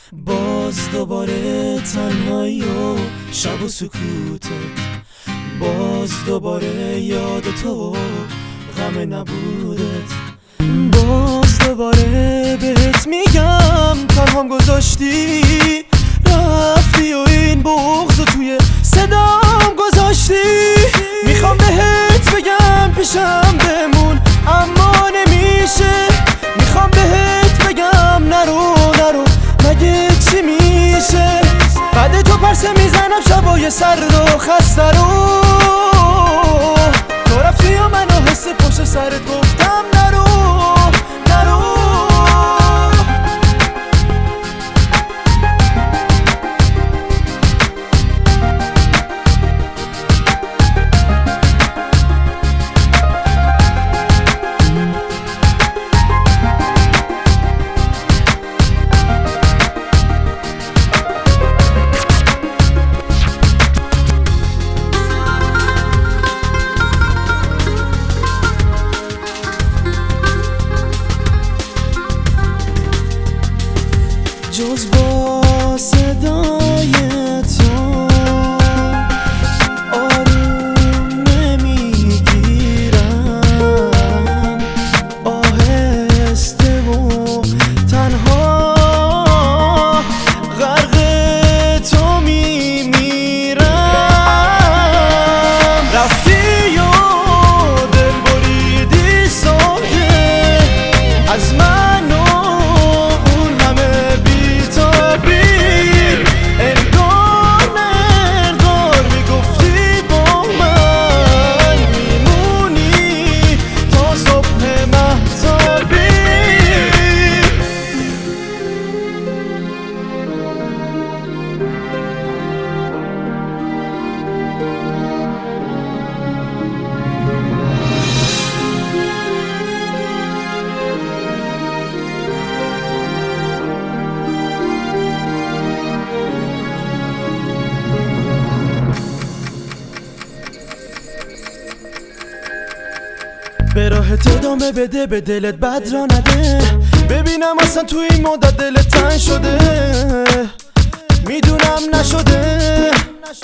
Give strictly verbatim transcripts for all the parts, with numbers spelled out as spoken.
باز دوباره تنهایی و شب و سکوتت، باز دوباره یاد تو غم نبودت، باز دوباره بهت میگم تنهام گذاشتی، رفتی و این بغض توی صدام گذاشتی. میخوام بهت بگم پیشم بمون اما نمیشه، میخوام بهت بگم نرو نرو مگه چی میشه. بعد تو پرسه میزنم شبای سرد و خسته رو، تو رفتی و منو حس پشت سرت گفتم نرو نرو. جز با صدای تو آروم نمیگیرم، آهسته و تنها غرق تو میمیرم. رفتی و دل بریدی ساده از من به راهت ادامه بده، به دلت بد را نده، ببینم اصلا تو این مدت دلت تنگ شده. میدونم نشده،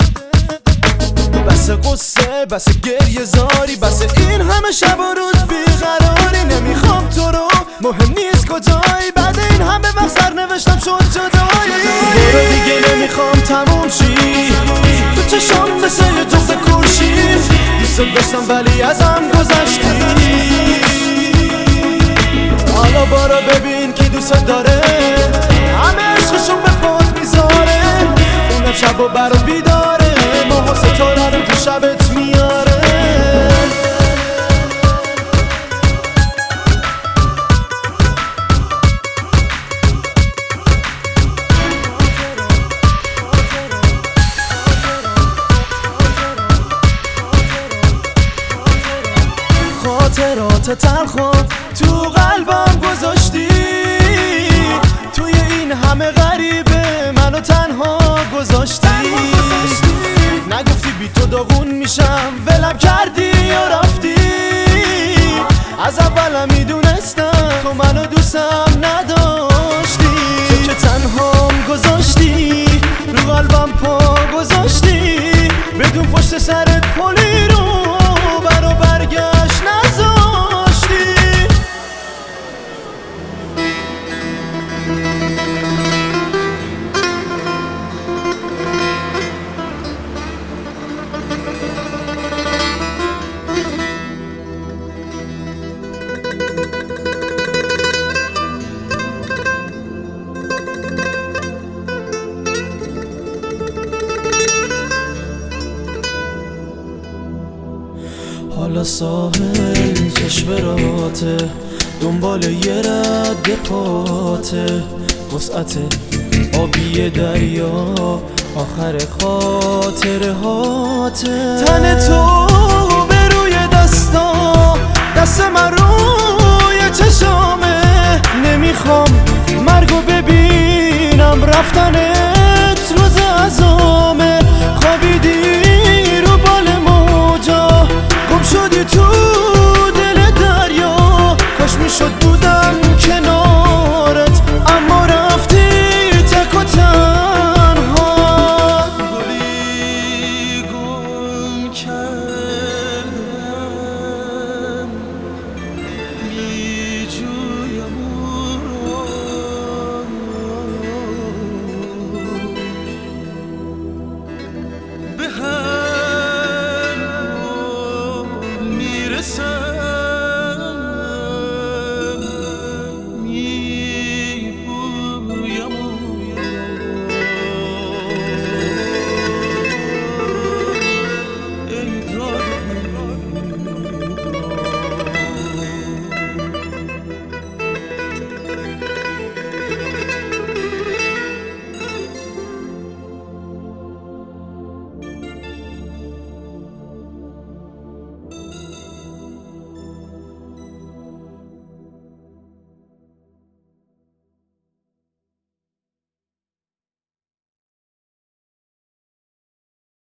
بس قصه بس گریه زاری، بس این همه شب و روز بیقراری. نمیخوام تو رو، مهم نیست کجایی، بعد این همه وقت سرنوشتم شد جدایی. برو دیگه نمیخوام تموم شی، تو چشام مثل یه جفت کورشی، دوست داشتم ولی ازم گذشتی. حالا بارا ببین کی دوست داره، همه عشقشون به پات میذاره، اونم شب و برات بیداره، ماه و ستاره رو تو شبت میاره. خاطرات تلخم تو قلبم گذاشتی، توی این همه غریبه منو تنها گذاشتی. نگفتی بی تو داغون میشم، ولم کردی یا رفتی. از اولم میدونستم تو منو دوستم نداشتی، تو که تنهام گذاشتی، رو قلبم پا گذاشتی، بدون پشت سرت پلی رو برا برگشت نذاشتی. حالا ساحل چشم راته، دنبال یه رد پاته، وسعت آبی دریا آخر خاطره هاته. تن تو به روی دستا، دست من روی چشامه، نمیخوام مرگو ببینم رفتنه.